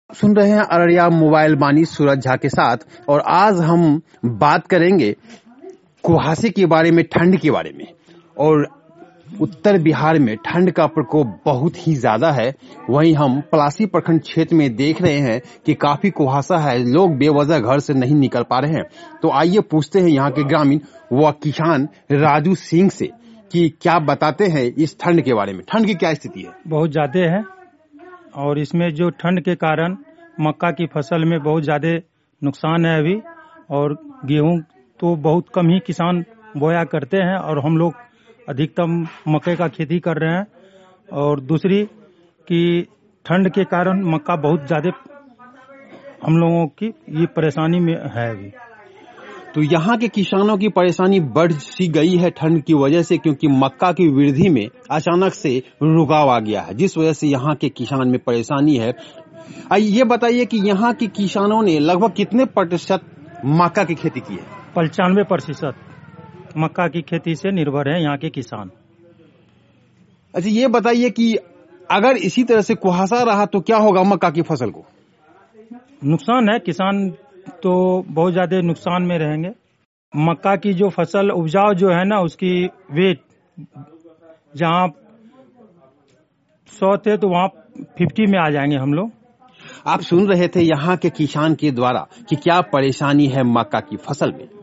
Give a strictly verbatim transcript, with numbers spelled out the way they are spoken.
सुन रहे हैं अररिया मोबाइल बानी सूरज झा के साथ। और आज हम बात करेंगे कुहासे के बारे में, ठंड के बारे में। और उत्तर बिहार में ठंड का प्रकोप बहुत ही ज्यादा है। वहीं हम पलासी प्रखंड क्षेत्र में देख रहे हैं कि काफी कुहासा है, लोग बेवजह घर से नहीं निकल पा रहे हैं। तो आइए पूछते हैं यहाँ के ग्रामीण व किसान राजू सिंह से कि क्या बताते हैं इस ठंड के बारे में। ठंड की क्या स्थिति है? बहुत ज्यादा है और इसमें जो ठंड के कारण मक्का की फसल में बहुत ज्यादा नुकसान है अभी। और गेहूं तो बहुत कम ही किसान बोया करते हैं और हम लोग अधिकतम मक्के का खेती कर रहे हैं। और दूसरी कि ठंड के कारण मक्का बहुत ज्यादा हम लोगों की ये परेशानी में है अभी। तो यहाँ के किसानों की परेशानी बढ़ सी गई है ठंड की वजह से, क्योंकि मक्का की वृद्धि में अचानक से रुकाव आ गया है, जिस वजह से यहाँ के किसान में परेशानी है। ये बताइए कि यहाँ के किसानों ने लगभग कितने प्रतिशत मक्का की खेती की है? पंचानवे प्रतिशत मक्का की खेती से निर्भर है यहाँ के किसान। अच्छा, ये बताइए कि अगर इसी तरह से कुहासा रहा तो क्या होगा मक्का की फसल को? नुकसान है, किसान तो बहुत ज्यादा नुकसान में रहेंगे। मक्का की जो फसल उपजाऊ जो है ना, उसकी वेट जहाँ सौ थे तो वहाँ फिफ्टी में आ जाएंगे हम लोग। आप सुन रहे थे यहाँ के किसान के द्वारा कि क्या परेशानी है मक्का की फसल में।